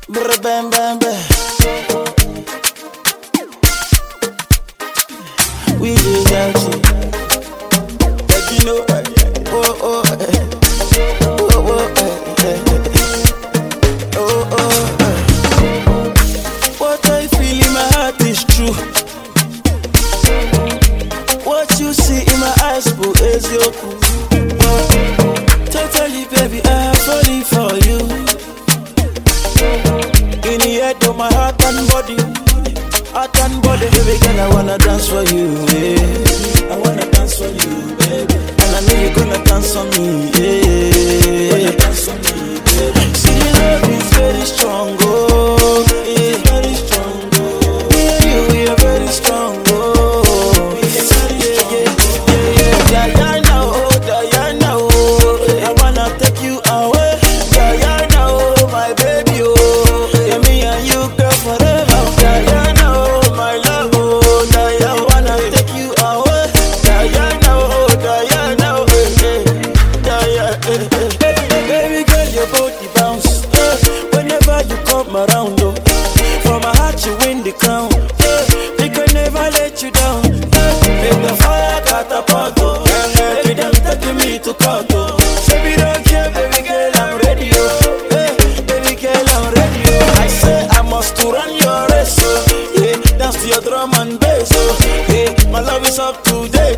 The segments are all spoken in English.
Brr, bam, bam, bam. We just got you. Like you know, oh, oh, oh, oh, oh, What I feel in my heart is true. What you see in my eyes, boo, is your cool. Totally, baby, I'm falling for you. In the head of my heart and body, baby girl, I wanna dance for you, yeah. I wanna dance for you, baby. And I know you're gonna dance for me, yeah. Wanna dance for me, baby. See, the love is very strong, oh, yeah. Very strong, oh. Me and you, we are very strong, oh. We are very strong, yeah. Diana, oh, Diana, oh. I wanna take you away, Diana, oh, my baby, oh. Yeah, me and you, girl, forever, Diana. Baby girl, your body bounce whenever you come around. Oh, from my heart you win the crown. We can never let you down. Make the fire catapult. Baby, them taking me to court. Baby, don't care, baby girl, I'm ready. Baby girl, I'm ready. I say I must to run your race. Yeah, dance to your drum and bass. Yeah, my love is up to date.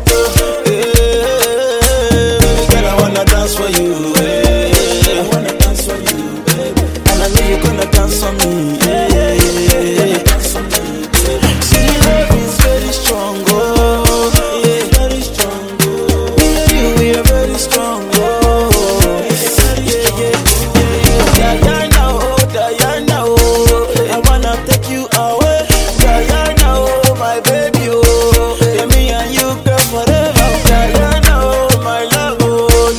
Dance for you, I wanna dance for you, baby. And I know you're gonna dance for me, yeah. Dance for me, baby. See, the love is very strong, oh, yeah. Very strong, oh. Me and you, we are very strong, oh, yeah. Diana, oh, Diana, oh. I wanna take you away, Diana, oh, my baby, oh. Yeah, me and you, girl, forever, Diana, oh, my love, oh.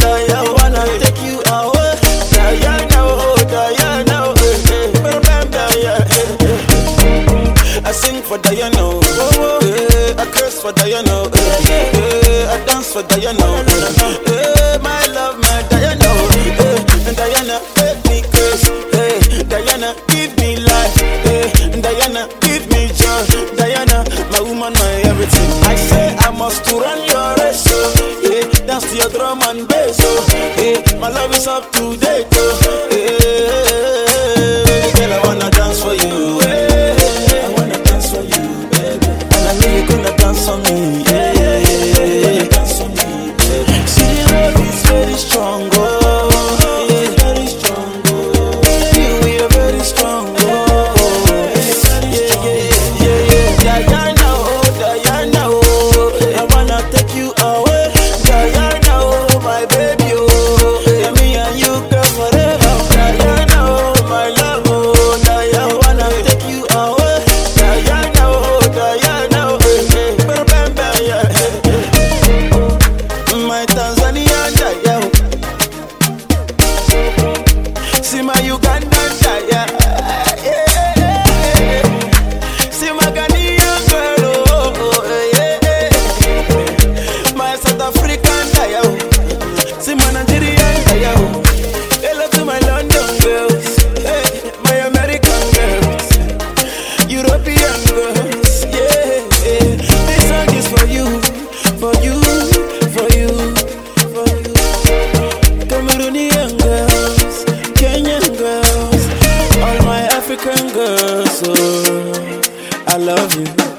I sing for Diana, I curse for Diana, I dance for Diana, my love, my Diana, Diana, make me curse, Diana, give me life, Diana, give me joy, Diana, my woman, my everything. I say I must to run your race, dance to your drum and bass, my love is up to date, girl, I wanna dance for you. Dance for me, yeah. Dance for me, baby. See, the love is very strong, oh, yeah. Very strong, oh. Yeah, we are very strong, oh, yeah. Diana, oh, Diana, oh. I wanna take you away, Diana, oh, my baby, oh. Yeah, me and you, girl, forever, Diana, oh, my love, oh. Diana, I wanna take you away, Diana, oh, Diana, oh. My Tanzanian Diana, see my Ugandan Diana, see my Ghanaian girl, oh, yeah. My South African Diana, see my Nigerian Diana. Hello to my London girls, my American girls, European girls, yeah. This song is for you, for you. Cameroonian girls, Kenyan girls, all my African girls, oh, I love you.